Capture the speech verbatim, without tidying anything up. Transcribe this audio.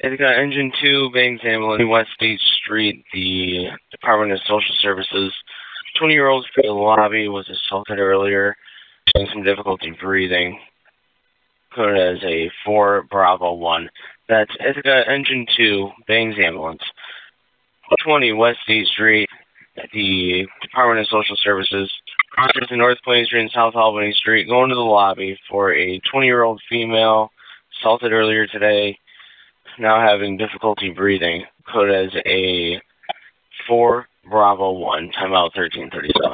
Ithaca Engine two, Bangs Ambulance, West State Street, the Department of Social Services. twenty-year-old in the lobby was assaulted earlier, having some difficulty breathing. Coded as a four Bravo one. That's Ithaca Engine two, Bangs Ambulance. twenty West State Street, the Department of Social Services. Crossing to North Plain Street and South Albany Street, going to the lobby for a twenty-year-old female assaulted earlier today, now having difficulty breathing. Coded as a four Bravo one, timeout thirteen thirty-seven.